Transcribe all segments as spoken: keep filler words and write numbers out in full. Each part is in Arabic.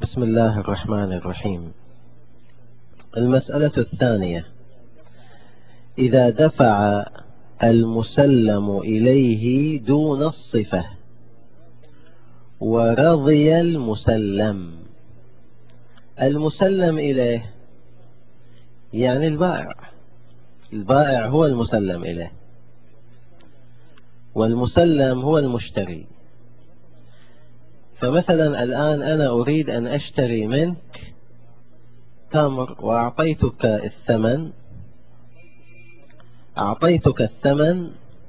بسم الله الرحمن الرحيم. المسألة الثانية: إذا دفع المسلم إليه دون الصفة ورضي المسلم. المسلم إليه يعني البائع، البائع هو المسلم إليه، والمسلم هو المشتري. فمثلا الآن أنا أريد أن أشتري منك تمر وأعطيتك الثمن أعطيتك الثمن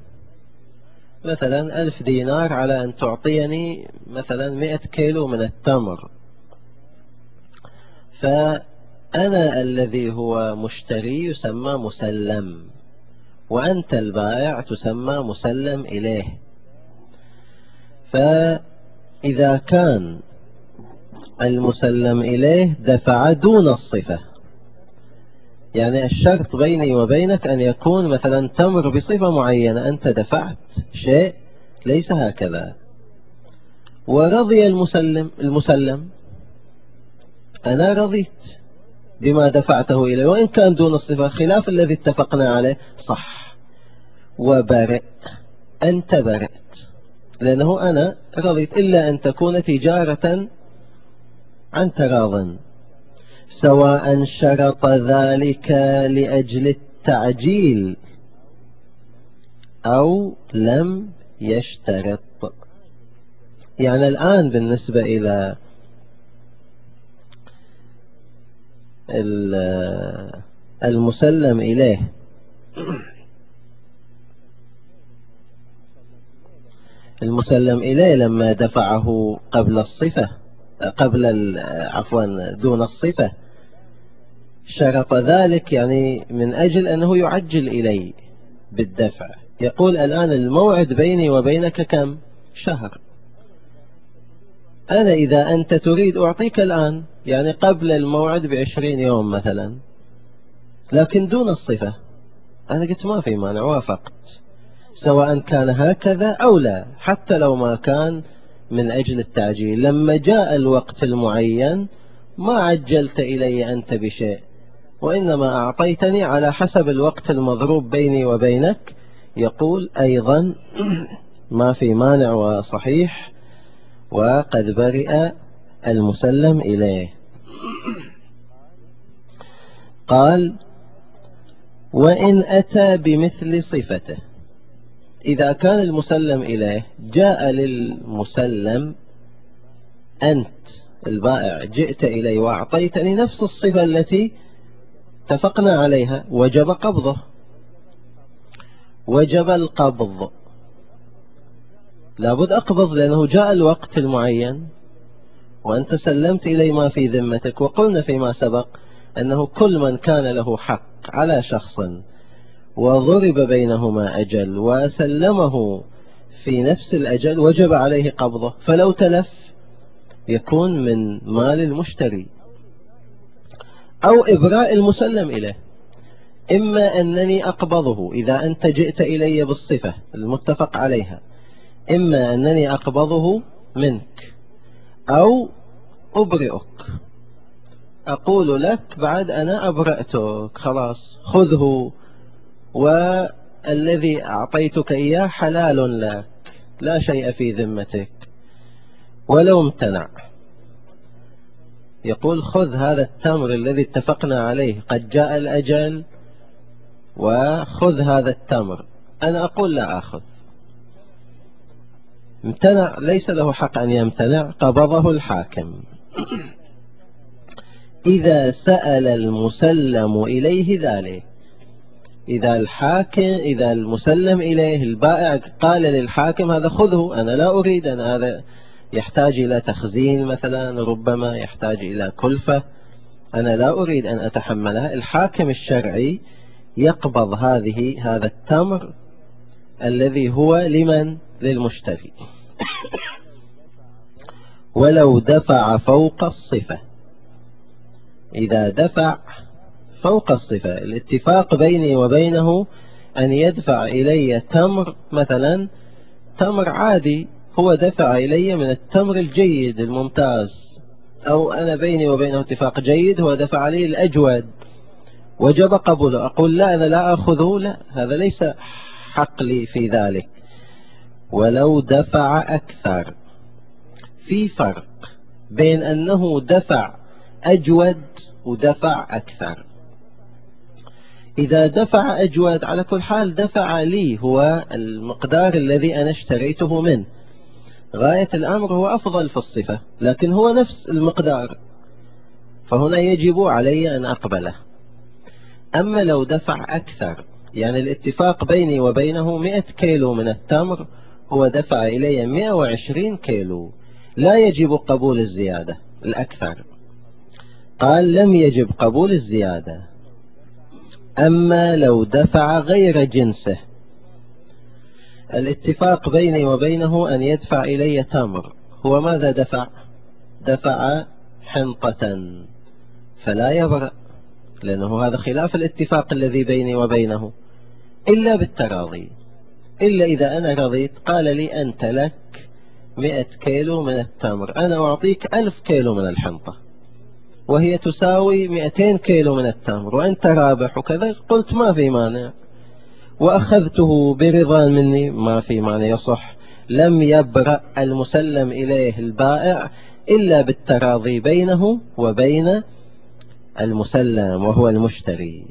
مثلا ألف دينار على أن تعطيني مثلا مئة كيلو من التمر. فأنا الذي هو مشتري يسمى مسلم، وأنت البائع تسمى مسلم إليه. فإذا كان المسلم إليه دفع دون الصفة، يعني الشرط بيني وبينك أن يكون مثلا تمر بصفة معينة، أنت دفعت شيء ليس هكذا. ورضي المسلم المسلم أنا رضيت بما دفعته إليه وإن كان دون الصفة، خلاف الذي اتفقنا عليه، صح. وبرئ، أنت برئت لأنه أنا رضيت، إلا أن تكون تجارة عن تراض، سواء شرط ذلك لأجل التعجيل أو لم يشترط. يعني الآن بالنسبة إلى المسلم إليه، المسلم إليه لما دفعه قبل الصفة قبل عفوا دون الصفة شرط ذلك، يعني من أجل أنه يعجل إلي بالدفع. يقول الآن الموعد بيني وبينك كم؟ شهر. أنا إذا أنت تريد أعطيك الآن، يعني قبل الموعد بعشرين يوم مثلا، لكن دون الصفة، أنا قلت ما في مانع، وافقت، سواء كان هكذا أو لا، حتى لو ما كان من أجل التعجيل. لما جاء الوقت المعين ما عجلت إلي أنت بشيء، وإنما أعطيتني على حسب الوقت المضروب بيني وبينك. يقول أيضا ما في مانع وصحيح، وقد برئ المسلم إليه. قال: وإن أتى بمثل صفته، إذا كان المسلم إليه جاء للمسلم، أنت البائع جئت إلي وأعطيتني نفس الصفة التي اتفقنا عليها، وجب قبضه، وجب القبض، لابد أقبض لأنه جاء الوقت المعين وأنت سلمت إلي ما في ذمتك. وقلنا فيما سبق أنه كل من كان له حق على شخص وضرب بينهما أجل وسلمه في نفس الأجل وجب عليه قبضه، فلو تلف يكون من مال المشتري. أو إبراء المسلم إليه، إما أنني أقبضه إذا أنت جئت إلي بالصفة المتفق عليها، إما أنني أقبضه منك أو أبرئك، أقول لك بعد أنا أبرأتك، خلاص خذه، والذي أعطيتك إياه حلال لك، لا شيء في ذمتك. ولو امتنع، يقول خذ هذا التمر الذي اتفقنا عليه، قد جاء الأجل وخذ هذا التمر. أنا أقول لا أخذ، امتنع، ليس له حق أن يمتنع، قبضه الحاكم. إذا سأل المسلم إليه ذلك، إذا الحاكم إذا المسلم إليه البائع قال للحاكم هذا خذه، أنا لا أريد، أنا هذا يحتاج إلى تخزين مثلا، ربما يحتاج إلى كلفة، أنا لا أريد أن أتحملها. الحاكم الشرعي يقبض هذه هذا التمر الذي هو لمن؟ للمشتري، ولو دفع فوق الصفة. إذا دفع فوق الصفة، الاتفاق بيني وبينه أن يدفع إلي تمر مثلا، تمر عادي، هو دفع إلي من التمر الجيد الممتاز، أو أنا بيني وبينه اتفاق جيد، هو دفع لي الأجود وجب قبوله، أقول لا أنا لا أخذه، لا، هذا ليس حق لي في ذلك. ولو دفع أكثر، في فرق بين أنه دفع أجود ودفع أكثر. إذا دفع أجود على كل حال دفع لي هو المقدار الذي أنا اشتريته منه، غاية الأمر هو أفضل في الصفة، لكن هو نفس المقدار، فهنا يجب علي أن أقبله. أما لو دفع أكثر، يعني الاتفاق بيني وبينه مئة كيلو من التمر، هو دفع إلي مئة وعشرين كيلو، لا يجب قبول الزيادة الأكثر. قال لم يجب قبول الزيادة. أما لو دفع غير جنسه، الاتفاق بيني وبينه أن يدفع إلي تمر، هو ماذا دفع؟ دفع حنطة، فلا يبرأ، لأنه هذا خلاف الاتفاق الذي بيني وبينه، إلا بالتراضي. إلا إذا أنا رضيت، قال لي أنت لك مئة كيلو من التمر، أنا أعطيك ألف كيلو من الحنطة، وهي تساوي مئتين كيلو من التمر، وأنت رابح وكذا، قلت ما في مانع، وأخذته برضا مني، ما في مانع، يصح. لم يبرأ المسلم إليه البائع إلا بالتراضي بينه وبين المسلم وهو المشتري.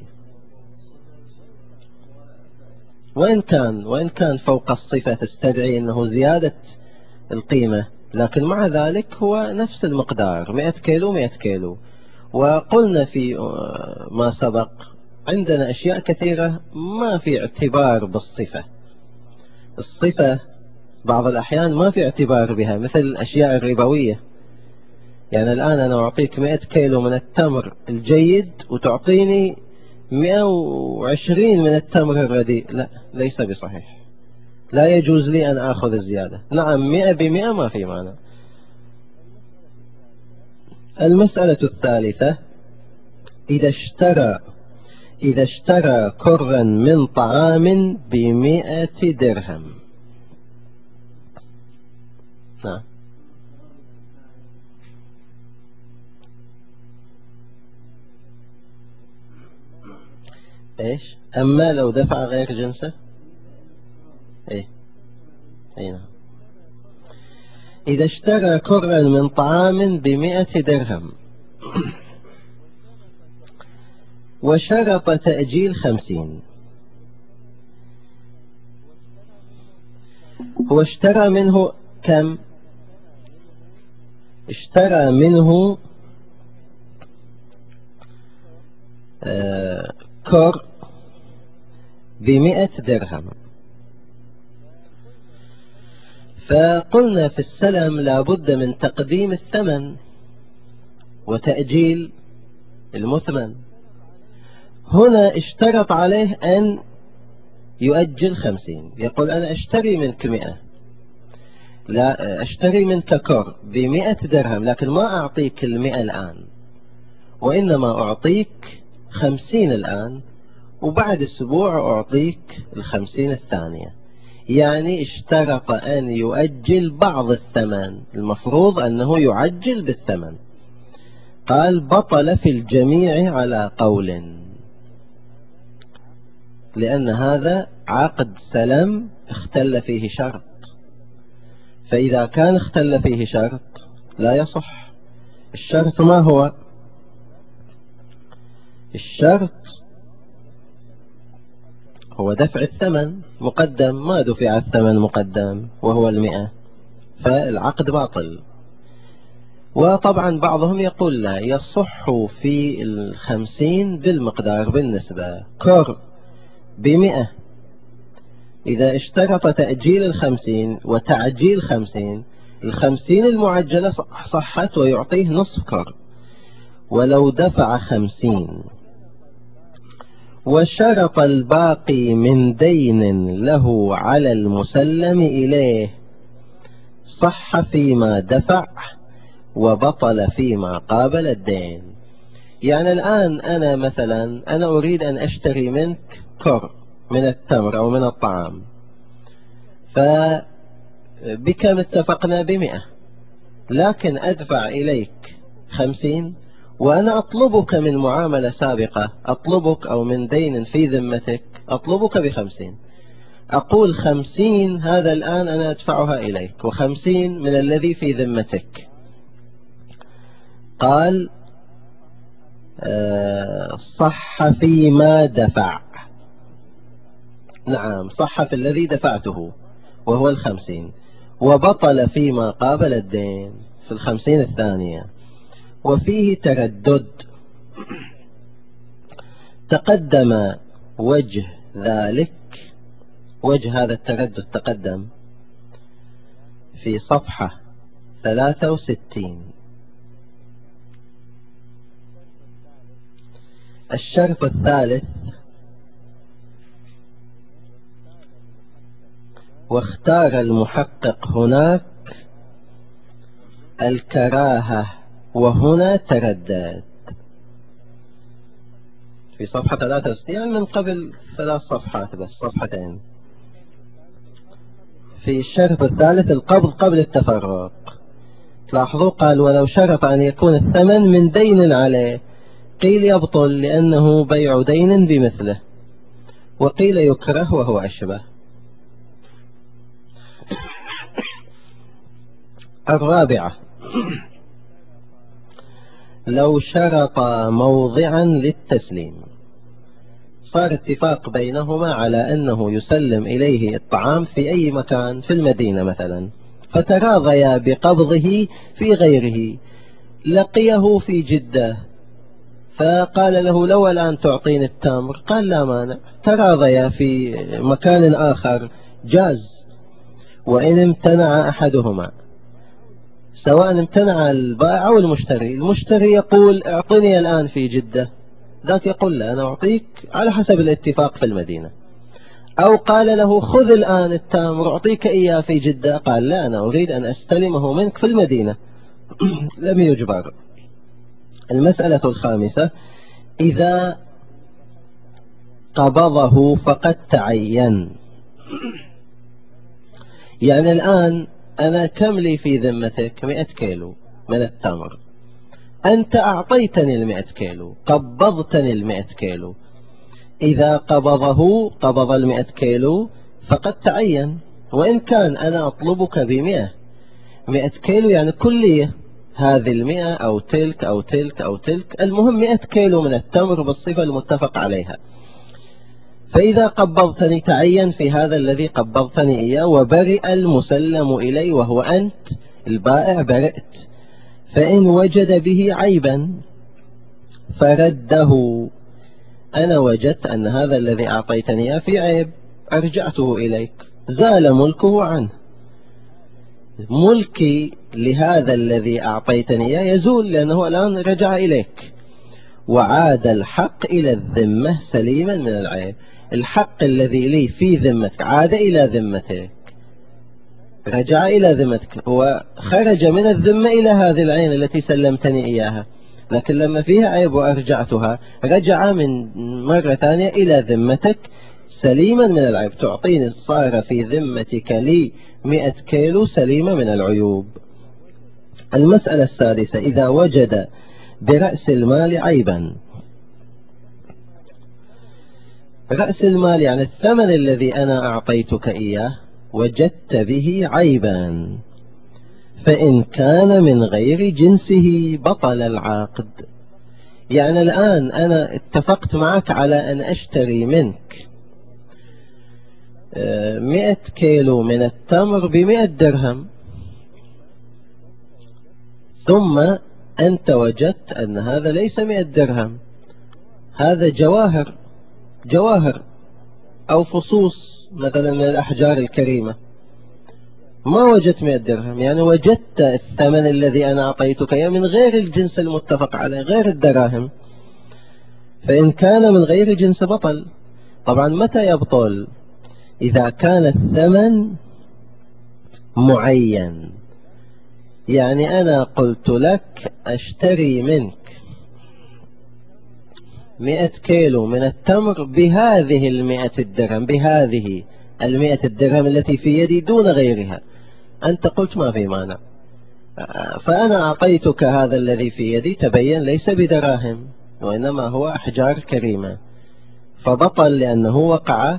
وإن كان وإن كان فوق الصفة تستدعي أنه زيادة القيمة، لكن مع ذلك هو نفس المقدار، مئة كيلو مئة كيلو. وقلنا في ما سبق عندنا أشياء كثيرة ما في اعتبار بالصفة. الصفة بعض الأحيان ما في اعتبار بها، مثل الأشياء الربوية. يعني الآن أنا أعطيك مئة كيلو من التمر الجيد وتعطيني مئة وعشرين من التمر الرديء، لا، ليس بصحيح، لا يجوز لي أن أخذ الزيادة. نعم مئة بمئة ما في معنى. المسألة الثالثة، إذا اشترى إذا اشترى كرا من طعام بمئة درهم. نعم. إيش؟ أما لو دفع غير جنسه؟ إيه؟ أي نعم. إذا اشترى كرا من طعام بمئة درهم وشرط تأجيل خمسين، هو اشترى منه كم؟ اشترى منه آه كر بمئة درهم، فقلنا في السلم لابد من تقديم الثمن وتأجيل المثمن. هنا اشترط عليه أن يؤجل خمسين، يقول أنا أشتري منك مئة، لا أشتري منك كر بمئة درهم، لكن ما أعطيك المئة الآن، وإنما أعطيك خمسين الآن، وبعد أسبوع أعطيك الخمسين الثانية. يعني اشترط أن يؤجل بعض الثمن، المفروض أنه يعجل بالثمن. قال بطل في الجميع على قول، لأن هذا عقد سلم اختل فيه شرط، فإذا كان اختل فيه شرط لا يصح. الشرط ما هو؟ الشرط هو دفع الثمن مقدم، ما دفع الثمن مقدم وهو المئة، فالعقد باطل. وطبعا بعضهم يقول لا، يصح في الخمسين بالمقدار بالنسبة، كر بمئة إذا اشترط تأجيل الخمسين وتعجيل خمسين، الخمسين المعجلة صحت ويعطيه نصف كر. ولو دفع خمسين وشرط الباقي من دين له على المسلم إليه، صح فيما دفع وبطل فيما قابل الدين. يعني الآن أنا مثلا أنا أريد أن أشتري منك كر من التمر أو من الطعام، فبكم اتفقنا؟ بمئة، لكن أدفع إليك خمسين، وأنا أطلبك من معاملة سابقة، أطلبك أو من دين في ذمتك أطلبك بخمسين، أقول خمسين هذا الآن أنا أدفعها إليك، وخمسين من الذي في ذمتك. قال أه صح فيما دفع. نعم، صح في الذي دفعته وهو الخمسين، وبطل فيما قابل الدين في الخمسين الثانية. وفيه تردد. تقدم وجه ذلك، وجه هذا التردد تقدم في صفحة ثلاثة وستين. الشرط الثالث: واختار المحقق هناك الكراهة وهنا تردد. في صفحة ثلاثة وستين، يعني من قبل ثلاث صفحات بس، صفحتين. في الشرط الثالث القبض قبل التفرق، تلاحظوا قال ولو شرط أن يكون الثمن من دين عليه، قيل يبطل لأنه بيع دين بمثله، وقيل يكره وهو أشبه. الرابعة: لو شرط موضعا للتسليم، صار اتفاق بينهما على أنه يسلم إليه الطعام في أي مكان في المدينة مثلا، فتراضيا بقبضه في غيره. لقيه في جدة فقال له لو الآن تعطيني التمر، قال لا مانع. تراضيا في مكان آخر جاز. وإن امتنع أحدهما، سواء امتنع البائع أو المشتري، المشتري يقول اعطني الآن في جدة، ذاك يقول لا أنا أعطيك على حسب الاتفاق في المدينة. أو قال له خذ الآن التمر أعطيك إياه في جدة، قال لا أنا أريد أن أستلمه منك في المدينة. لم يجبر. المسألة الخامسة: إذا قبضه فقد تعين. يعني الآن أنا كم لي في ذمتك؟ مئة كيلو من التمر، أنت أعطيتني المئة كيلو، قبضتني المئة كيلو. إذا قبضه قبض المئة كيلو فقد تعين، وإن كان أنا أطلبك بمئة، مئة كيلو يعني كلية، هذه المئة أو تلك أو تلك أو تلك، المهم مئة كيلو من التمر بالصفة المتفق عليها. فإذا قبضتني تعين في هذا الذي قبضتني إياه، وبرئ المسلم إلي وهو أنت البائع، برئت. فإن وجد به عيبا فرده. أنا وجدت أن هذا الذي أعطيتني إياه في عيب، أرجعته إليك، زال ملكه عنه. ملكي لهذا الذي أعطيتني إياه يزول لأنه الآن رجع إليك، وعاد الحق إلى الذمة سليما من العيب. الحق الذي لي في ذمتك عاد إلى ذمتك، رجع إلى ذمتك، وخرج من الذمة إلى هذه العين التي سلمتني إياها. لكن لما فيها عيب وأرجعتها، رجع من مرة ثانية إلى ذمتك سليما من العيب. تعطيني صار في ذمتك لي مئة كيلو سليمة من العيوب. المسألة السادسة: إذا وجد برأس المال عيبا. رأس المال يعني الثمن الذي أنا أعطيتك إياه وجدت به عيبا، فإن كان من غير جنسه بطل العقد. يعني الآن أنا اتفقت معك على أن أشتري منك مئة كيلو من التمر بمئة درهم، ثم أنت وجدت أن هذا ليس مئة درهم، هذا جواهر جواهر أو فصوص مثلا من الأحجار الكريمة، ما وجدت مئة درهم. يعني وجدت الثمن الذي أنا أعطيتك من غير الجنس المتفق عليه، غير الدراهم. فإن كان من غير جنس بطل. طبعا متى يبطل؟ إذا كان الثمن معين. يعني أنا قلت لك أشتري منك مئة كيلو من التمر بهذه المئة الدرهم، بهذه المئة الدرهم التي في يدي دون غيرها. أنت قلت ما في مانع، فأنا أعطيتك هذا الذي في يدي، تبين ليس بدراهم وإنما هو أحجار كريمة، فبطل لأنه وقع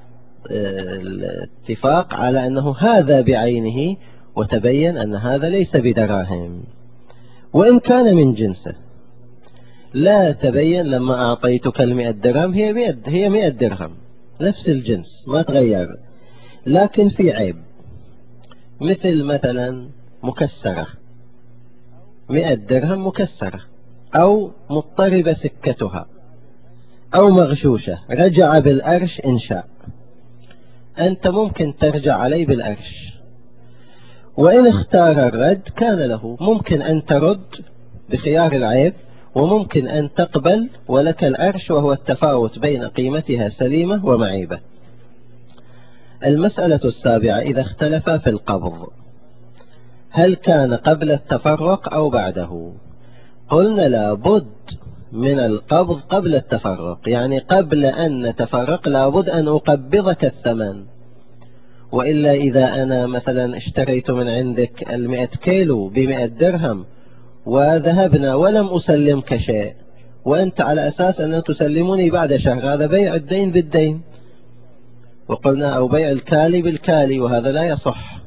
الاتفاق على أنه هذا بعينه، وتبين أن هذا ليس بدراهم وإن كان من جنسه. لا تبين لما أعطيتك المئة درهم هي مئة, هي مئة درهم نفس الجنس ما تغير، لكن في عيب، مثل مثلا مكسرة، مئة درهم مكسرة، أو مضطربة سكتها، أو مغشوشة رجع بالأرش إن شاء، أنت ممكن ترجع علي بالأرش، وإن اختار الرد كان له، ممكن أن ترد بخيار العيب، وممكن أن تقبل ولك الأرش، وهو التفاوت بين قيمتها سليمة ومعيبة. المسألة السابعة: إذا اختلف في القبض، هل كان قبل التفرق أو بعده؟ قلنا لابد من القبض قبل التفرق، يعني قبل أن نتفرق لابد أن أقبضك الثمن، وإلا إذا أنا مثلا اشتريت من عندك المئة كيلو بمئة درهم وذهبنا ولم أسلمك شيء، وأنت على أساس أن تسلمني بعد شهر، هذا بيع الدين بالدين، وقلنا أو بيع الكالي بالكالي، وهذا لا يصح.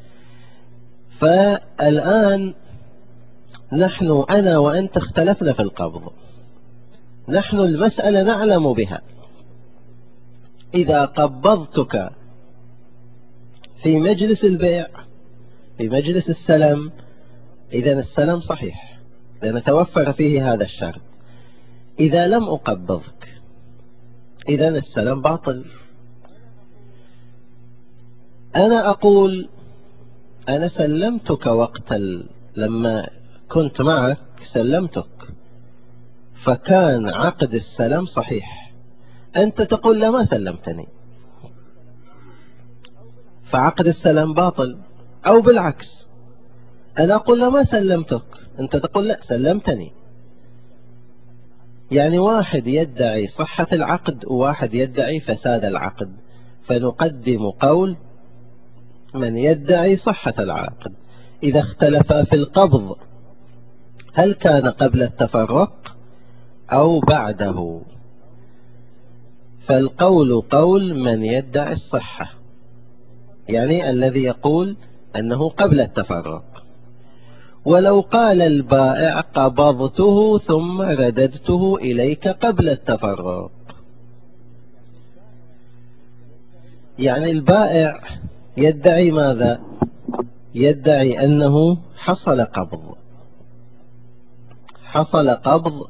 فالآن نحن أنا وأنت اختلفنا في القبض، نحن المسألة نعلم بها، إذا قبضتك في مجلس البيع في مجلس السلم إذن السلم صحيح لأن توفر فيه هذا الشرط. إذا لم أقبضك إذن السلم باطل. أنا أقول أنا سلمتك وقت ال... لما كنت معك سلمتك، فكان عقد السلام صحيح، أنت تقول لا ما سلمتني، فعقد السلام باطل. أو بالعكس، أنا أقول لا ما سلمتك، أنت تقول لا سلمتني، يعني واحد يدعي صحة العقد وواحد يدعي فساد العقد، فنقدم قول من يدعي صحة العقد. إذا اختلف في القبض هل كان قبل التفرق أو بعده، فالقول قول من يدعي الصحة، يعني الذي يقول أنه قبل التفرق. ولو قال البائع قبضته ثم رددته إليك قبل التفرق، يعني البائع يدعي ماذا؟ يدعي أنه حصل قبض حصل قبض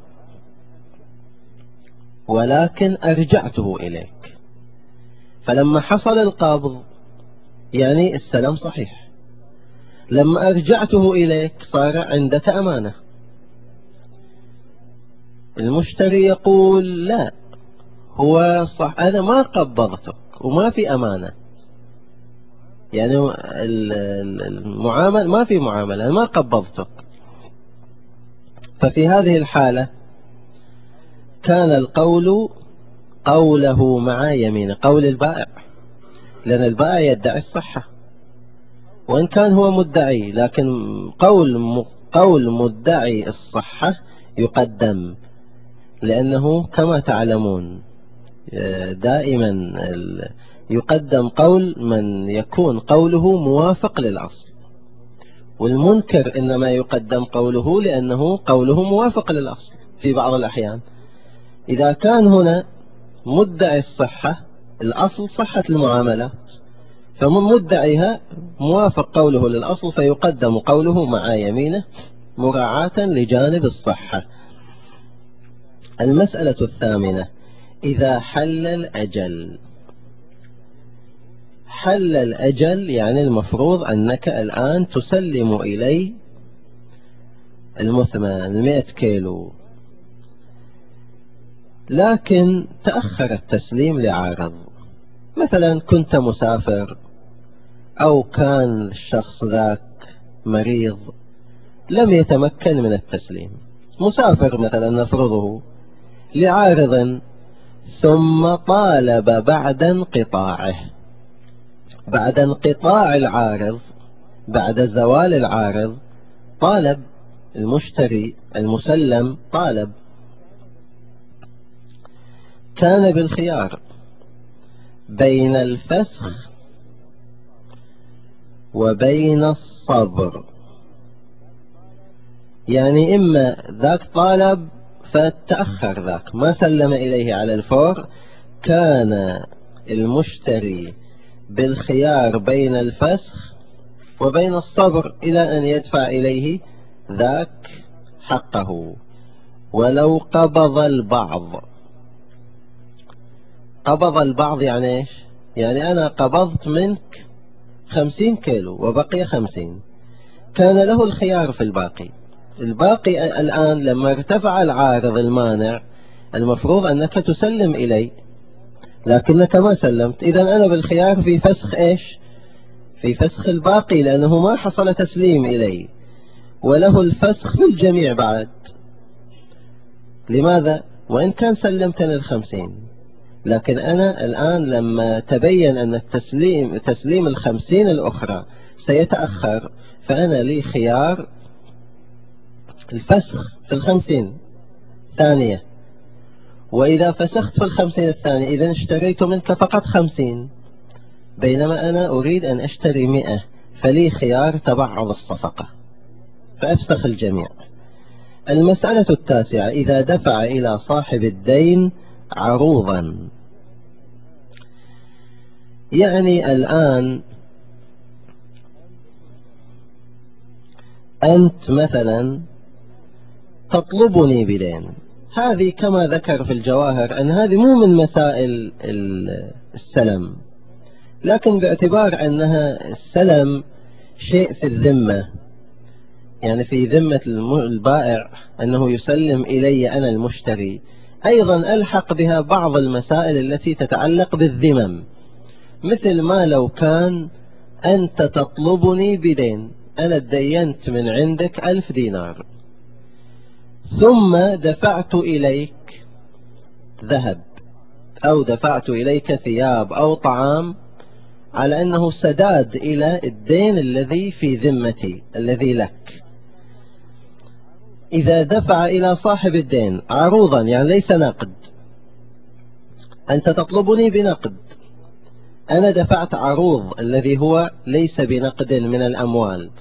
ولكن أرجعته إليك، فلما حصل القبض يعني السلام صحيح، لما أرجعته إليك صار عندك أمانة. المشتري يقول لا، هو صح أنا ما قبضتك وما في أمانة، يعني المعامل ما في معاملة، أنا ما قبضتك. ففي هذه الحالة كان القول قوله مع يمينه، قول البائع، لأن البائع يدعي الصحة وإن كان هو مدعي، لكن قول قول مدعي الصحة يقدم، لأنه كما تعلمون دائما يقدم قول من يكون قوله موافق للأصل، والمنكر إنما يقدم قوله لأنه قوله موافق للأصل في بعض الأحيان. إذا كان هنا مدعي الصحة، الأصل صحة المعاملات، فمن مدعيها موافق قوله للأصل، فيقدم قوله مع يمينه مراعاة لجانب الصحة. المسألة الثامنة: إذا حل الأجل. حل الأجل يعني المفروض أنك الآن تسلم إلي المثمن المئة كيلو، لكن تأخر التسليم لعارض، مثلا كنت مسافر أو كان الشخص ذاك مريض لم يتمكن من التسليم، مسافر مثلا نفرضه لعارض، ثم طالب بعد انقطاعه، بعد انقطاع العارض، بعد زوال العارض طالب المشتري المسلم طالب، كان بالخيار بين الفسخ وبين الصبر. يعني إما ذاك طالب فتأخر، ذاك ما سلم إليه على الفور، كان المشتري بالخيار بين الفسخ وبين الصبر إلى أن يدفع إليه ذاك حقه. ولو قبض البعض، قبض البعض يعني إيش؟ يعني أنا قبضت منك خمسين كيلو وبقي خمسين، كان له الخيار في الباقي. الباقي الآن لما ارتفع العارض المانع المفروض أنك تسلم إلي، لكنك ما سلمت، إذن أنا بالخيار في فسخ إيش؟ في فسخ الباقي، لأنه ما حصل تسليم إلي، وله الفسخ في الجميع بعد. لماذا؟ وإن كان سلمتني الخمسين، لكن أنا الآن لما تبين أن التسليم تسليم الخمسين الأخرى سيتأخر، فأنا لي خيار الفسخ في الخمسين ثانية، وإذا فسخت في الخمسين الثانية إذا اشتريت منك فقط خمسين، بينما أنا أريد أن أشتري مئة، فلي خيار تبعض الصفقة فأفسخ الجميع. المسألة التاسعة: إذا دفع إلى صاحب الدين عروضا. يعني الآن أنت مثلا تطلبني بدين، هذه كما ذكر في الجواهر أن هذه مو من مسائل السلم، لكن باعتبار أنها السلم شيء في الذمة، يعني في ذمة البائع أنه يسلم إلي أنا المشتري، أيضا ألحق بها بعض المسائل التي تتعلق بالذمم، مثل ما لو كان أنت تطلبني بدين، أنا اتدينت من عندك ألف دينار، ثم دفعت إليك ذهب أو دفعت إليك ثياب أو طعام على أنه سداد إلى الدين الذي في ذمتي الذي لك. إذا دفع إلى صاحب الدين عروضا، يعني ليس نقد، أنت تطلبني بنقد، أنا دفعت عروض الذي هو ليس بنقد من الأموال،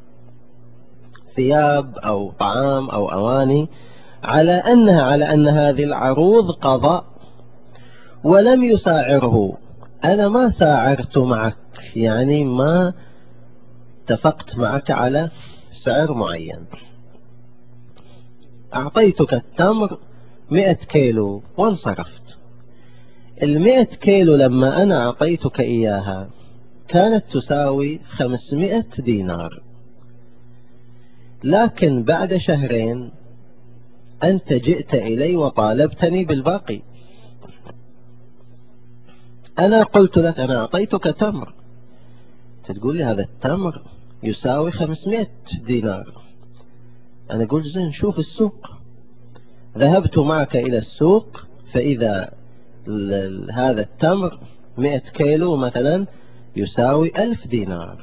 ثياب أو طعام أو أواني، على أنها على أن هذه العروض قضاء، ولم يساعره، أنا ما ساعرت معك، يعني ما اتفقت معك على سعر معين، أعطيتك التمر مئة كيلو وانصرفت. المئة كيلو لما أنا أعطيتك إياها كانت تساوي خمسمائة دينار، لكن بعد شهرين أنت جئت إلي وطالبتني بالباقي. أنا قلت لك أنا أعطيتك تمر، تقول لي هذا التمر يساوي خمسمائة دينار، أنا قلت زين شوف السوق. ذهبت معك إلى السوق فإذا هذا التمر مئة كيلو مثلا يساوي ألف دينار.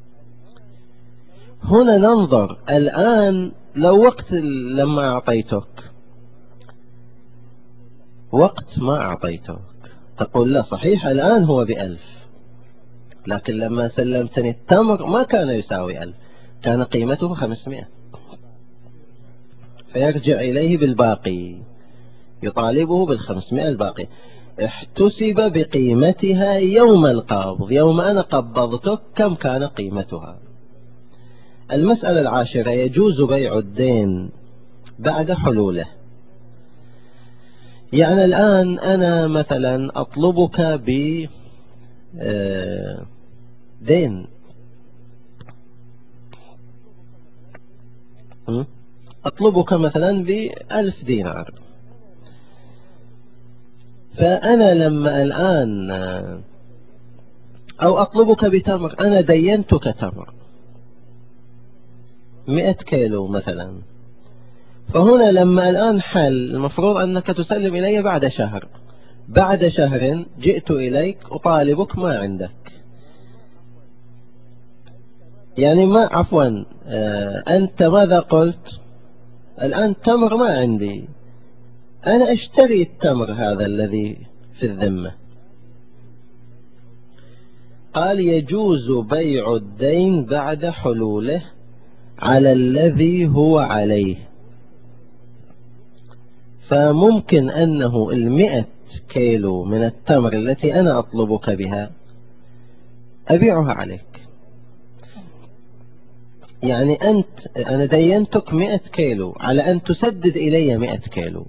هنا ننظر الآن، لو وقت لما أعطيتك وقت ما أعطيتك تقول لا صحيح الآن هو بألف، لكن لما سلمتني التمر ما كان يساوي ألف، كان قيمته خمسمائة، فيرجع إليه بالباقي، يطالبه بالخمسمائة الباقي، احتسب بقيمتها يوم القبض، يوم أنا قبضتك كم كان قيمتها. المسألة العاشرة: يجوز بيع الدين بعد حلوله. يعني الآن أنا مثلا أطلبك بدين، أطلبك مثلا بألف دينار، فأنا لما الآن أو أطلبك بتمر، أنا دينتك تمر مئة كيلو مثلا، فهنا لما الآن حل المفروض أنك تسلم إلي بعد شهر، بعد شهر جئت إليك أطالبك ما عندك، يعني ما عفوا آه أنت ماذا قلت؟ الآن تمر ما عندي، أنا أشتري التمر هذا الذي في الذمة. قال يجوز بيع الدين بعد حلوله على الذي هو عليه. فممكن أنه المئة كيلو من التمر التي أنا أطلبك بها أبيعها عليك. يعني أنت أنا دينتك مئة كيلو على أن تسدد إلي مئة كيلو،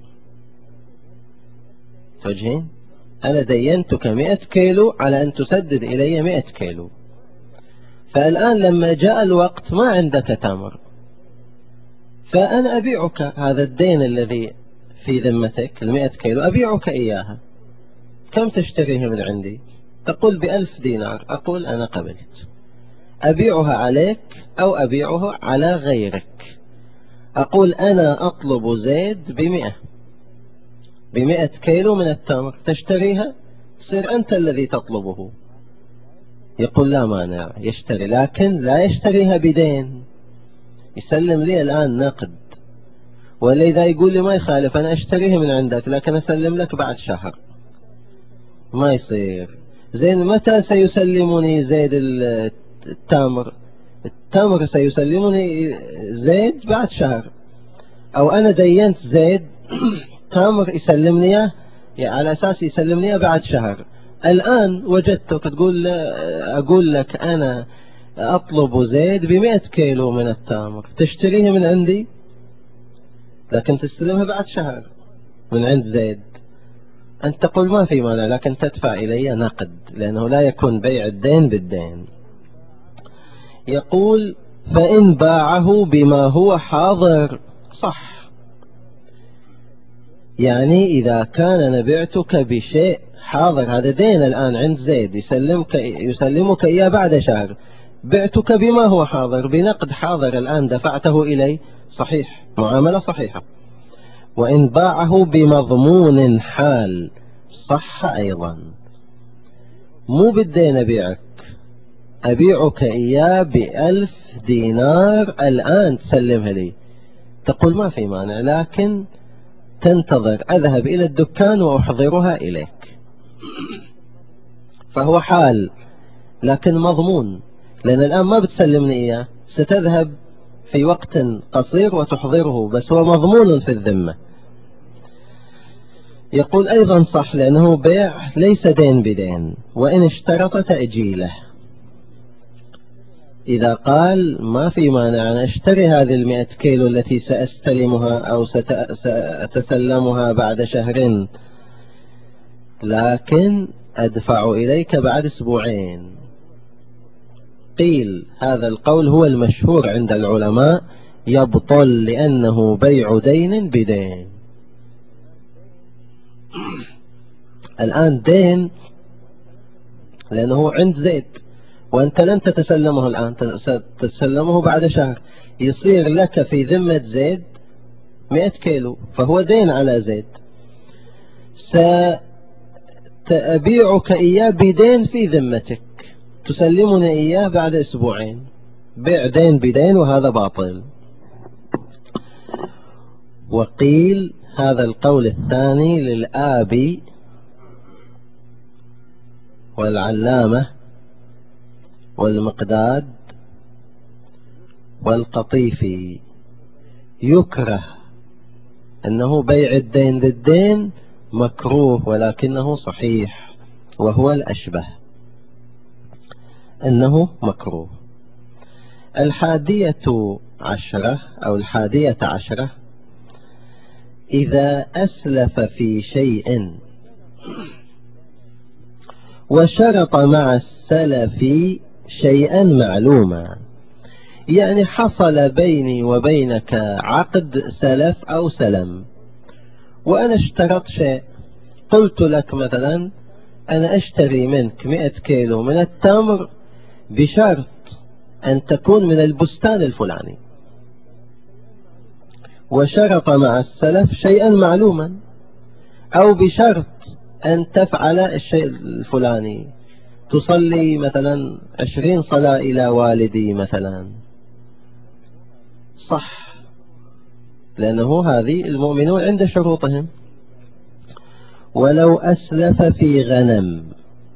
توجهين؟ أنا دينتك مئة كيلو على أن تسدد إلي مئة كيلو. فالآن لما جاء الوقت ما عندك تمر، فأنا أبيعك هذا الدين الذي في ذمتك المئة كيلو، أبيعك إياها. كم تشتريه من عندي؟ تقول بألف دينار. أقول أنا قبلت، أبيعها عليك أو أبيعها على غيرك. أقول أنا أطلب زيد بمئة بمئة كيلو من التمر، تشتريها، تصير أنت الذي تطلبه. يقول لا مانع، يشتري، لكن لا يشتريها بدين، يسلم لي الآن نقد. ولا إذا يقول لي ما يخالف أنا أشتريها من عندك لكن أسلم لك بعد شهر، ما يصير. زين متى سيسلمني زيد التمر؟ التمر سيسلمني زيد بعد شهر. أو أنا دينت زيد تمر يسلمني يعني على أساس يسلمني بعد شهر. الآن وجدتك تقول أقول لك أنا أطلب زيد بمئة كيلو من التمر، تشتريه من عندي لكن تستلمها بعد شهر من عند زيد. أنت تقول ما في مانع، لكن تدفع إلي نقد، لأنه لا يكون بيع الدين بالدين. يقول فإن باعه بما هو حاضر صح. يعني إذا كان أنا بعتك بشيء حاضر، هذا دين الآن عند زيد يسلمك يسلمك إياه بعد شهر، بعتك بما هو حاضر بنقد حاضر الآن دفعته إلي، صحيح، معاملة صحيحة. وإن باعه بمضمون حال صح أيضا. مو بالدين أبيعك، أبيعك إياه بألف دينار الآن تسلمها لي، تقول ما في مانع، لكن تنتظر أذهب إلى الدكان وأحضرها إليك. فهو حال لكن مضمون، لأن الآن ما بتسلمني إياه، ستذهب في وقت قصير وتحضره، بس هو مضمون في الذمة. يقول أيضا صح لأنه بيع ليس دين بدين. وإن اشترط تأجيله، إذا قال ما في مانع أنا أشتري هذه المئة كيلو التي سأستلمها أو سأتسلمها بعد شهر، لكن أدفع إليك بعد أسبوعين. قيل هذا القول هو المشهور عند العلماء، يبطل لأنه بيع دين بدين. الآن دين لأنه عند زيد وأنت لن تتسلمه الآن، تتسلمه بعد شهر، يصير لك في ذمة زيد مئة كيلو، فهو دين على زيد. سأبيعك إياه بدين في ذمتك، تسلمني إياه بعد أسبوعين، بيع دين بدين، وهذا باطل. وقيل هذا القول الثاني للآبي والعلامة والمقداد والقطيفي، يكره أنه بيع الدين بالدين مكروه، ولكنه صحيح وهو الأشبه أنه مكروه. الحادية عشرة أو الحادية عشرة، إذا أسلف في شيء وشرط مع السلف شيئا معلوما، يعني حصل بيني وبينك عقد سلف أو سلم، وأنا اشترط شيء، قلت لك مثلا أنا أشتري منك مئة كيلو من التمر بشرط أن تكون من البستان الفلاني، وشرط مع السلف شيئا معلوما، أو بشرط أن تفعل الشيء الفلاني، تصلي مثلا عشرين صلاة إلى والدي مثلا، صح، لأنه هذه المؤمنون عند شروطهم. ولو أسلف في غنم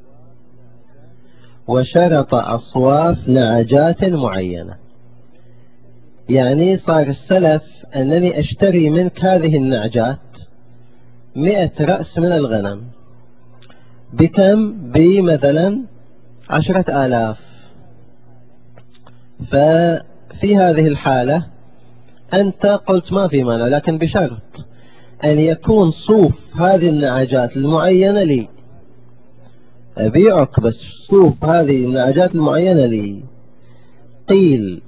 وشرط أصواف نعجات معينة، يعني صار السلف أنني أشتري منك هذه النعجات مئة رأس من الغنم بكم؟ بمثلا عشرة آلاف. ففي هذه الحالة أنت قلت ما في مانع، لكن بشرط أن يكون صوف هذه النعجات المعينة لي، أبيعك بس صوف هذه النعجات المعينة لي. قيل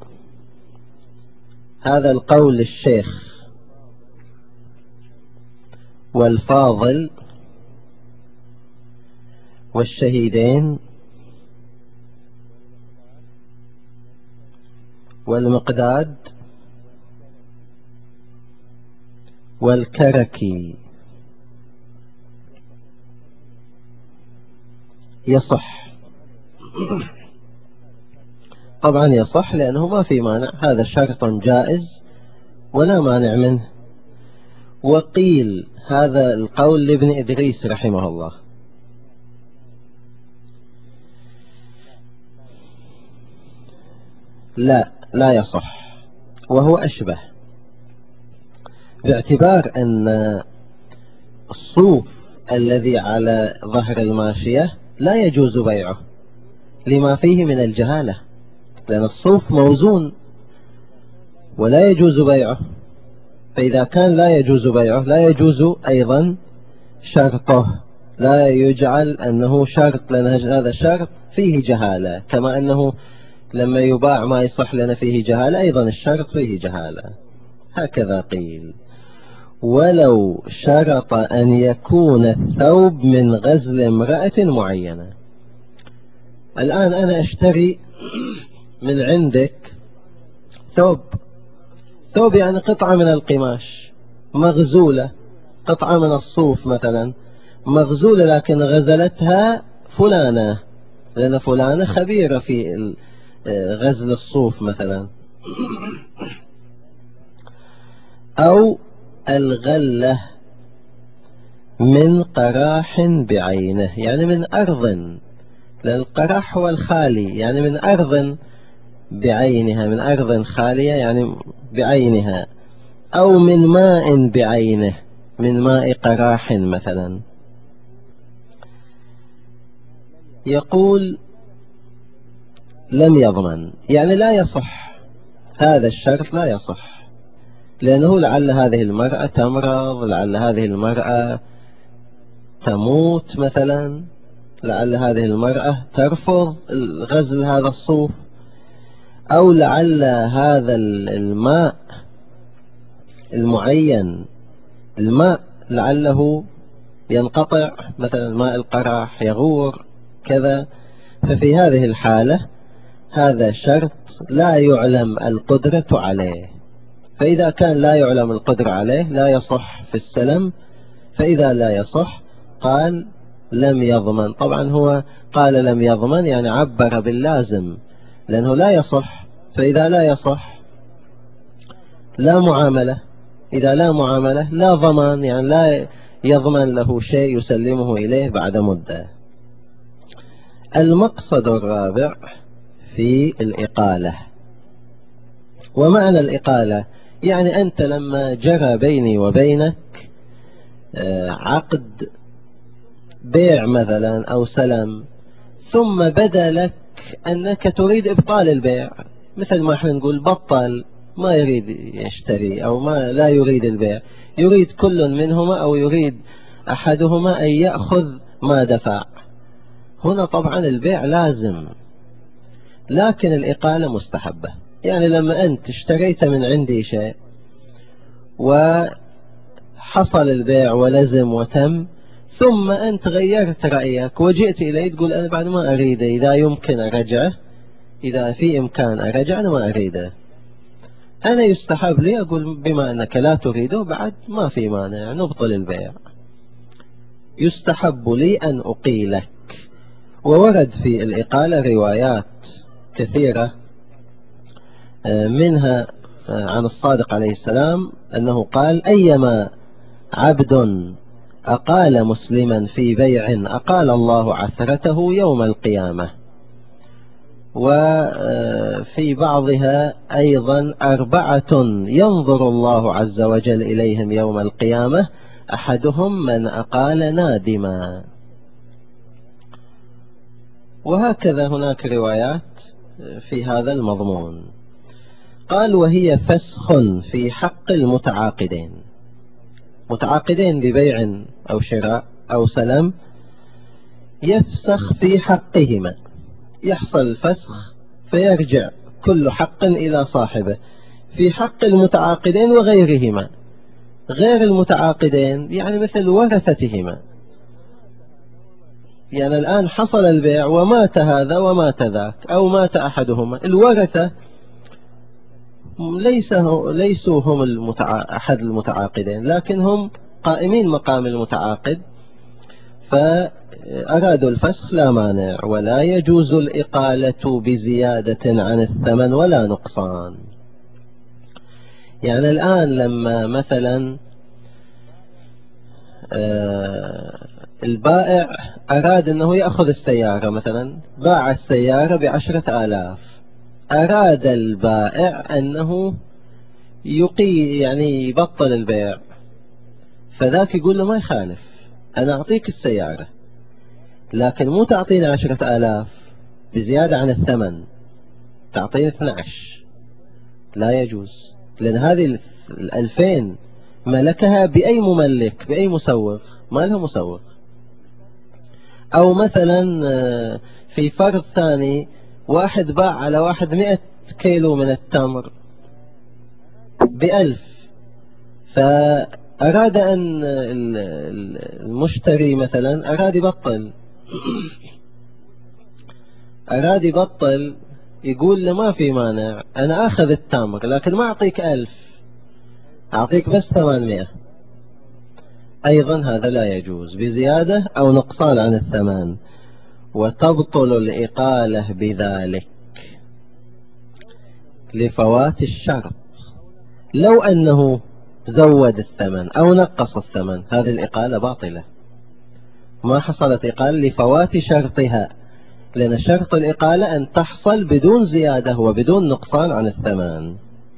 هذا القول للشيخ والفاضل والشهيدين والمقداد والكركي. يصح طبعا، يصح، لأنه ما في مانع، هذا شرط جائز ولا مانع منه. وقيل هذا القول لابن إدريس رحمه الله، لا لا يصح، وهو أشبه، باعتبار أن الصوف الذي على ظهر الماشية لا يجوز بيعه لما فيه من الجهالة، لأن الصوف موزون ولا يجوز بيعه. فإذا كان لا يجوز بيعه لا يجوز أيضا شرطه، لا يجعل أنه شرط، لأن هذا الشرط فيه جهالة، كما أنه لما يباع ما يصح لنا فيه جهالة، أيضا الشرط فيه جهالة. هكذا قيل. ولو شرط أن يكون الثوب من غزل امرأة معينة، الآن أنا أشتري من عندك ثوب، ثوب يعني قطعة من القماش مغزولة، قطعة من الصوف مثلا مغزولة، لكن غزلتها فلانة، لأن فلانة خبيرة في غزل الصوف مثلا. أو الغلة من قراح بعينه، يعني من أرض، لأن القراح هو الخالي، يعني من أرض بعينها، من أرض خالية يعني بعينها. أو من ماء بعينه، من ماء قراح مثلا. يقول لم يضمن، يعني لا يصح، هذا الشرط لا يصح، لأنه لعل هذه المرأة تمرض، لعل هذه المرأة تموت مثلا، لعل هذه المرأة ترفض غزل هذا الصوف، أو لعل هذا الماء المعين، الماء لعله ينقطع، مثلا ماء القراح يغور كذا. ففي هذه الحالة هذا شرط لا يعلم القدرة عليه، فإذا كان لا يعلم القدرة عليه لا يصح في السلم. فإذا لا يصح قال لم يضمن. طبعا هو قال لم يضمن يعني عبر باللازم، لأنه لا يصح، فإذا لا يصح لا معاملة، إذا لا معاملة لا ضمان، يعني لا يضمن له شيء يسلمه إليه بعد مدة. المقصد الرابع في الإقالة. ومعنى الإقالة يعني أنت لما جرى بيني وبينك عقد بيع مثلا أو سلم، ثم بدا لك أنك تريد إبطال البيع، مثل ما احنا نقول بطل، ما يريد يشتري أو ما لا يريد البيع، يريد كل منهما أو يريد أحدهما أن يأخذ ما دفع. هنا طبعا البيع لازم، لكن الإقالة مستحبة. يعني لما أنت اشتريت من عندي شيء وحصل البيع ولزم وتم، ثم أنت غيرت رأيك وجئت إلي تقول أنا بعد ما أريده، إذا يمكن أرجعه، إذا في إمكان أرجع، أنا ما أريده، أنا يستحب لي أقول بما أنك لا تريده بعد ما في مانع نبطل البيع، يستحب لي أن أقيلك. وورد في الإقالة روايات كثيرة، منها عن الصادق عليه السلام أنه قال: أيما عبد أقال مسلما في بيع أقال الله عثرته يوم القيامة. وفي بعضها أيضا: أربعة ينظر الله عز وجل إليهم يوم القيامة، أحدهم من أقال نادما. وهكذا هناك روايات في هذا المضمون. قال: وهي فسخ في حق المتعاقدين، متعاقدين ببيع أو شراء أو سلم، يفسخ في حقهما، يحصل الفسخ فيرجع كل حق إلى صاحبه في حق المتعاقدين وغيرهما. غير المتعاقدين يعني مثل ورثتهما، يعني الآن حصل البيع ومات هذا ومات ذاك أو مات أحدهما، الورثة ليس ليسوا هم المتع... أحد المتعاقدين، لكن هم قائمين مقام المتعاقد، فأرادوا الفسخ لا مانع، ولا يجوز الإقالة بزيادة عن الثمن ولا نقصان. يعني الآن لما مثلا البائع أراد أنه يأخذ السيارة، مثلا باع السيارة بعشرة آلاف، أراد البائع أنه يقي يعني يبطل البيع، فذاك يقول له: ما يخالف، أنا أعطيك السيارة لكن مو تعطيني عشرة آلاف بزيادة عن الثمن، تعطيني اثنى عشر. لا يجوز، لأن هذه الألفين ملكها بأي مملك، بأي مسوغ، ما لها مسوغ. أو مثلا في فرض ثاني، واحد باع على واحد مئة كيلو من التمر بألف، فأراد أن المشتري مثلا أراد يبطل أراد يبطل يقول له: ما في مانع، أنا أخذ التمر لكن ما أعطيك ألف، أعطيك بس ثمانمائة. أيضا هذا لا يجوز بزيادة أو نقصان عن الثمن، وتبطل الإقالة بذلك لفوات الشرط. لو أنه زود الثمن أو نقص الثمن، هذه الإقالة باطلة، ما حصلت إقالة لفوات شرطها، لأن شرط الإقالة أن تحصل بدون زيادة وبدون نقصان عن الثمن.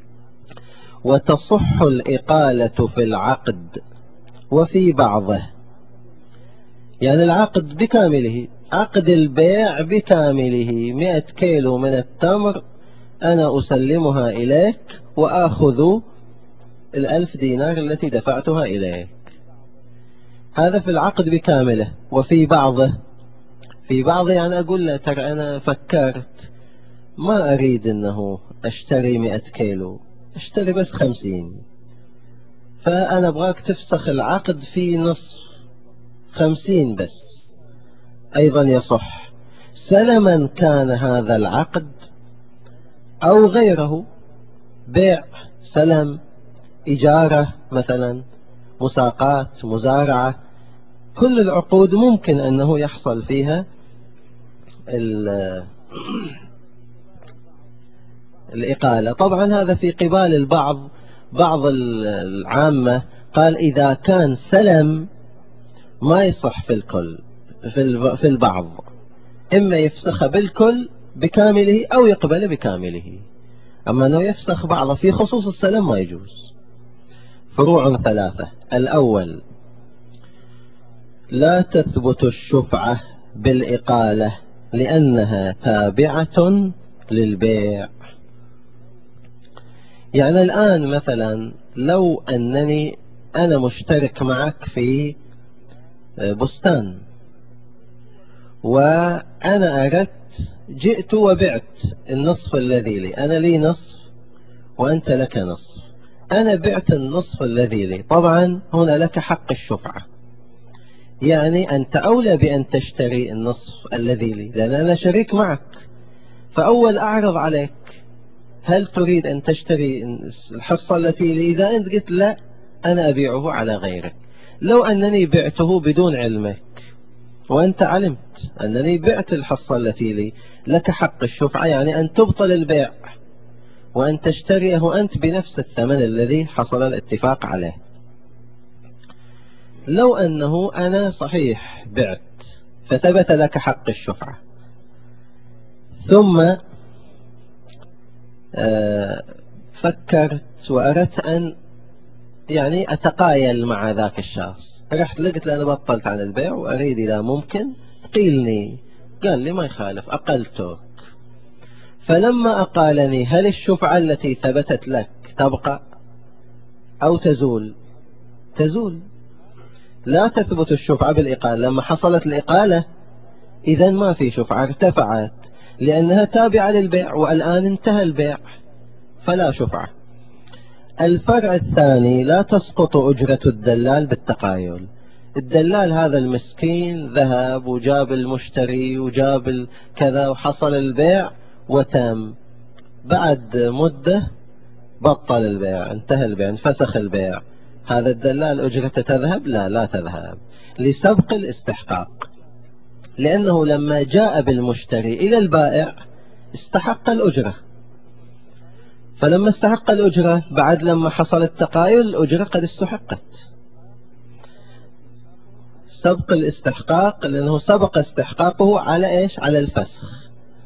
وتصح الإقالة في العقد وفي بعضه، يعني العقد بكامله، عقد البيع بكامله، مئة كيلو من التمر أنا أسلمها إليك وآخذ الألف دينار التي دفعتها إليك، هذا في العقد بكامله. وفي بعضه، في بعضه يعني أقول له: ترى أنا فكرت، ما أريد أنه أشتري مئة كيلو، أشتري بس خمسين، فأنا أبغاك تفسخ العقد في نصف، خمسين بس. أيضا يصح، سلما كان هذا العقد أو غيره، بيع، سلم، إجارة مثلا، مساقات، مزارعة، كل العقود ممكن أنه يحصل فيها الإقالة. طبعا هذا في قبال البعض، بعض العامة قال: إذا كان سلم ما يصح في الكل، في البعض إما يفسخ بالكل بكامله أو يقبل بكامله، أما أنه يفسخ بعضه في خصوص السلم ما يجوز. فروع ثلاثة: الأول: لا تثبت الشفعة بالإقالة لأنها تابعة للبيع. يعني الآن مثلا لو أنني أنا مشترك معك في بستان، وأنا أردت، جئت وبعت النصف الذي لي، أنا لي نصف وأنت لك نصف، أنا بعت النصف الذي لي، طبعا هنا لك حق الشفعة، يعني أنت أولى بأن تشتري النصف الذي لي لأن أنا شريك معك. فأول أعرض عليك: هل تريد أن تشتري الحصة التي لي؟ إذا أنت قلت لا، أنا أبيعه على غيرك. لو أنني بعته بدون علمك وأنت علمت أنني بعت الحصة التي لي، لك حق الشفعة، يعني أن تبطل البيع وأن تشتريه أنت بنفس الثمن الذي حصل الاتفاق عليه. لو أنه أنا صحيح بعت فثبت لك حق الشفعة، ثم فكرت وأردت أن يعني أتقايل مع ذاك الشخص، رحت لقيت لأنا بطلت عن البيع وأريد إذا ممكن تقيلني، قال لي ما يخالف أقلتك. فلما أقالني هل الشفعة التي ثبتت لك تبقى أو تزول؟ تزول، لا تثبت الشفعة بالإقالة. لما حصلت الإقالة إذا ما في شفعة، ارتفعت لأنها تابعة للبيع، والآن انتهى البيع فلا شفعة. الفرع الثاني لا تسقط أجرة الدلال بالتقايل. الدلال هذا المسكين ذهب وجاب المشتري وجاب كذا وحصل البيع وتم، بعد مدة بطل البيع، انتهى البيع، انفسخ البيع، هذا الدلال أجرته تذهب؟ لا لا تذهب، لسبق الاستحقاق، لأنه لما جاء بالمشتري إلى البائع استحق الأجرة، فلما استحق الأجرة بعد لما حصل التقايل الأجرة قد استحقت. سبق الاستحقاق لأنه سبق استحقاقه على إيش؟ على الفسخ.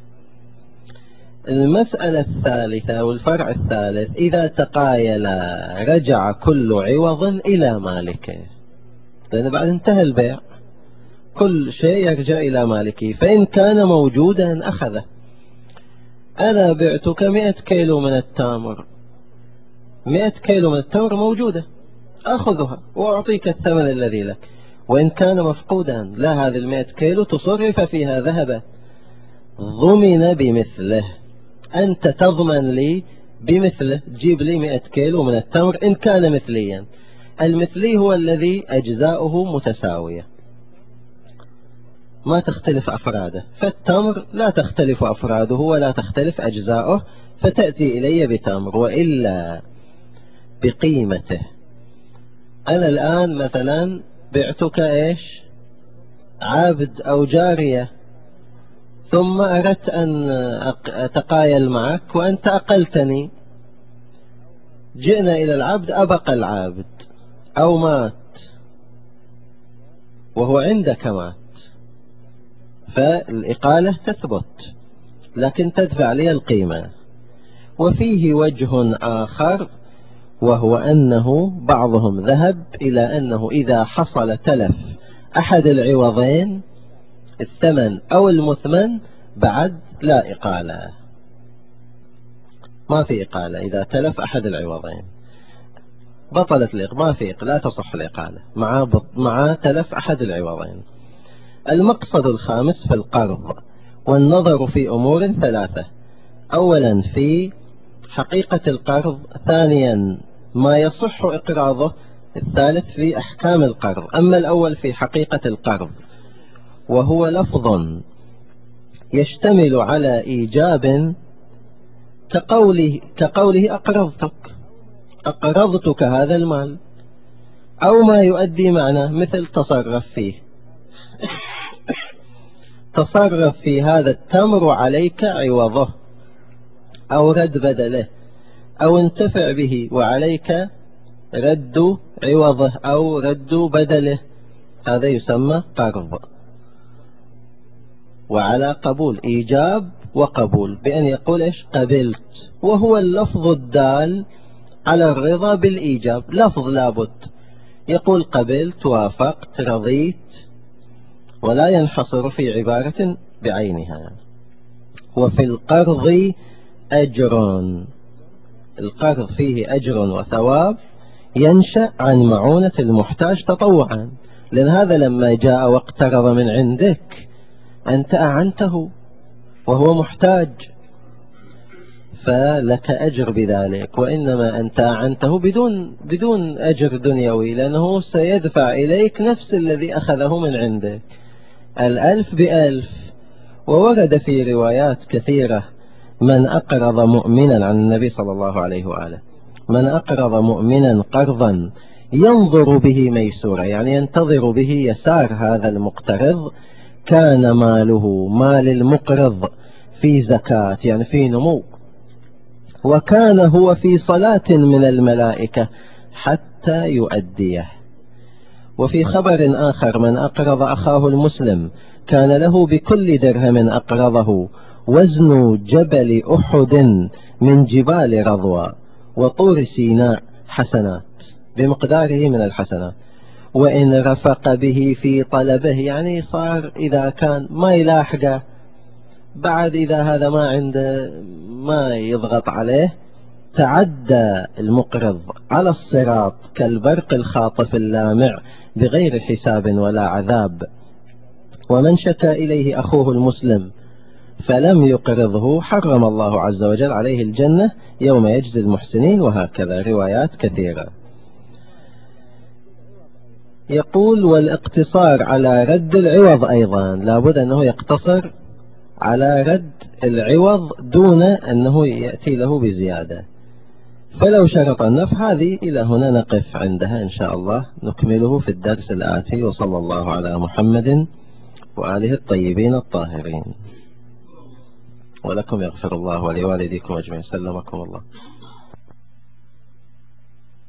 المسألة الثالثة والفرع الثالث، إذا تقايل رجع كل عوض إلى مالكه، لأن بعد انتهى البيع كل شيء يرجع إلى مالكه، فإن كان موجودا أخذه. أنا بعتك مئة كيلو من التمر، مئة كيلو من التمر موجودة، أخذها وأعطيك الثمن الذي لك. وإن كان مفقودا، لا، هذه المئة كيلو تصرف فيها ذهبا، ضمن بمثله، أنت تضمن لي بمثله، تجيب لي مئة كيلو من التمر إن كان مثليا. المثلي هو الذي أجزاؤه متساوية ما تختلف أفراده، فالتمر لا تختلف أفراده ولا تختلف أجزاؤه، فتأتي إلي بتمر، وإلا بقيمته. أنا الآن مثلا بعتك إيش؟ عبد أو جارية، ثم أردت أن أتقايل معك وأنت أقلتني، جئنا إلى العبد، أبقى العبد أو مات وهو عندك مات، فالإقالة تثبت لكن تدفع لي القيمة. وفيه وجه آخر، وهو أنه بعضهم ذهب إلى أنه إذا حصل تلف أحد العوضين، الثمن أو المثمن، بعد لا إقالة، ما في إقالة. إذا تلف أحد العوضين بطلت الإقالة، ما في، لا تصح الإقالة مع مع تلف أحد العوضين. المقصد الخامس في القرض والنظر في أمور ثلاثة: أولا في حقيقة القرض، ثانيا ما يصح إقراضه، الثالث في أحكام القرض. أما الأول في حقيقة القرض، وهو لفظ يشتمل على إيجاب كقوله, كقوله أقرضتك، أقرضتك هذا المال، أو ما يؤدي معناه مثل تصرف فيه، تصرف في هذا التمر عليك عوضه، أو رد بدله، أو انتفع به وعليك رد عوضه أو رد بدله، هذا يسمى قرض. وعلى قبول، إيجاب وقبول، بأن يقول إيش؟ قبلت، وهو اللفظ الدال على الرضا بالإيجاب، لفظ لابد، يقول قبلت، وافقت، رضيت، ولا ينحصر في عبارة بعينها. وفي القرض أجر، القرض فيه أجر وثواب ينشأ عن معونة المحتاج تطوعا، لأن هذا لما جاء واقترض من عندك أنت أعنته وهو محتاج، فلك أجر بذلك، وإنما أنت أعنته بدون بدون أجر دنيوي، لأنه سيدفع إليك نفس الذي أخذه من عندك، الألف بألف. وورد في روايات كثيرة من أقرض مؤمنا عن النبي صلى الله عليه وآله، من أقرض مؤمنا قرضا ينظر به ميسورا، يعني ينتظر به يسار هذا المقترض، كان ماله مال المقرض في زكاة يعني في نمو، وكان هو في صلاة من الملائكة حتى يؤديه. وفي خبر آخر: من أقرض أخاه المسلم كان له بكل درهم أقرضه وزن جبل أحد من جبال رضوى وطور سيناء حسنات، بمقداره من الحسنات، وإن رفق به في طلبه، يعني صار إذا كان ما يلاحقه بعد، إذا هذا ما عنده ما يضغط عليه، تعدى المقرض على الصراط كالبرق الخاطف اللامع بغير حساب ولا عذاب. ومن شكى إليه أخوه المسلم فلم يقرضه حرم الله عز وجل عليه الجنة يوم يجزي المحسنين. وهكذا روايات كثيرة. يقول: والاقتصار على رد العوض أيضا، لابد أنه يقتصر على رد العوض دون أنه يأتي له بزيادة. فلو شرط النفع، هذه إلى هنا نقف عندها إن شاء الله، نكمله في الدرس الآتي. وصلى الله على محمد وآله الطيبين الطاهرين. ولكم يغفر الله ولوالديكم أجمعين. سلمكم الله.